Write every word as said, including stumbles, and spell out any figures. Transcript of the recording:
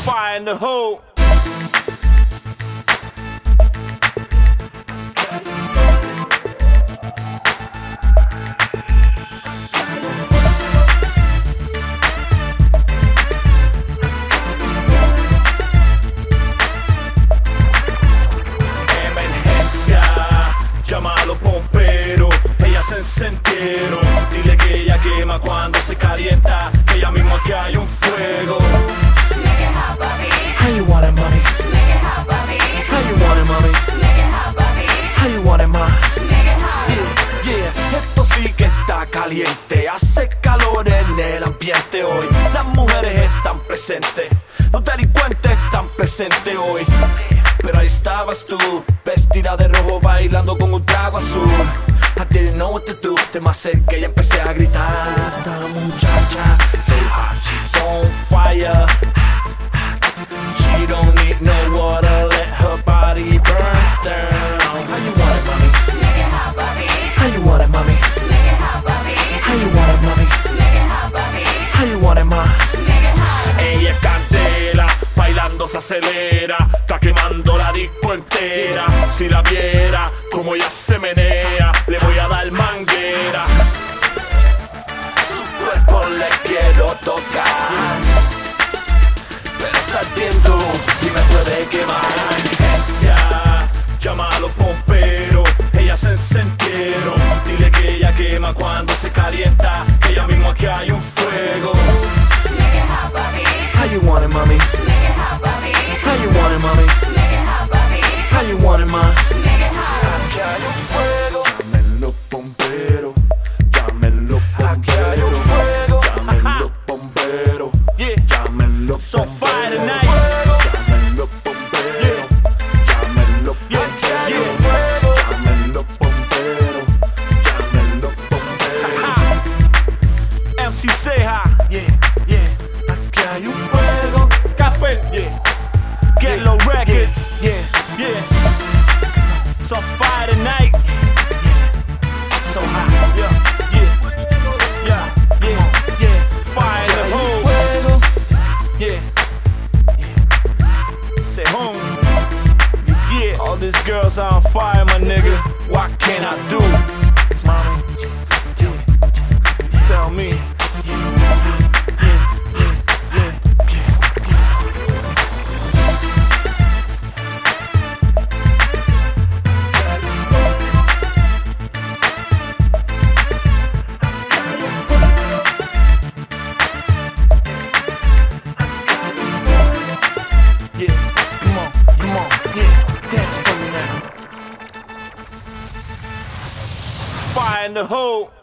fire in the hole. Emergencia, llama a los pomperos, ellas se encendieron. Dile que ella quema cuando se calienta, que ella mismo aquí hay un fuego. Make it hot, papi. How you want it, mami? Make it hot, papi. How you want it, mami? Make it hot, papi. How you want it, ma? Make it hot. Yeah, yeah, esto sí que está caliente. Hace calor en el ambiente hoy. Las mujeres están presentes, los delincuentes están presentes hoy. Pero ahí estabas tú, vestida de rojo, bailando con un trago azul. I didn't know what to do, te me acerqué y empecé a gritar. Esta muchacha, so hot, she's on fire. She don't need no water, let her body burn down. How you want it, mami? Make it hot, papi. How you want it, mami? Make it hot, papi. How you want it, mami? Make it hot, papi. How you want it, ma? Make it hot. Ella es candela, bailando se acelera, está quemando la disco entera. Si la viera, como ella se menea, le voy a dar manguera. Su cuerpo le quiero tocar, pero está ardiendo y me puede quemar. Emergencia, llama a los pomperos, ellas se encendieron. Dile que ella quema cuando se calienta, que ella mismo aquí hay un fuego. Make it hot, papi. How you want it, mami? Make it hot, papi. How you want it, mami? Make it hot, papi. How you want it, ma? Make it hot. Aquí hay un fuego. Llamen los bomberos, llamen los bomberos, llamen los bomberos, llamen los So fire bomberos, tonight. llamen los bomberos, llamen los bomberos, llamen los bomberos, llamen los bomberos. M C Ceja, Yeah, yeah, aquí hay un fuego. Café, yeah. Get Low Records, Yeah, yeah. So fire tonight. so hot. Yeah, yeah, yeah, yeah, yeah. Fire in the hole. Fuego. Yeah. Say home. Yeah, all these girls are on fire, my nigga. What can I do? Mommy, tell me. Yeah, come on, come on, yeah, dance for me now. Fire in the hole.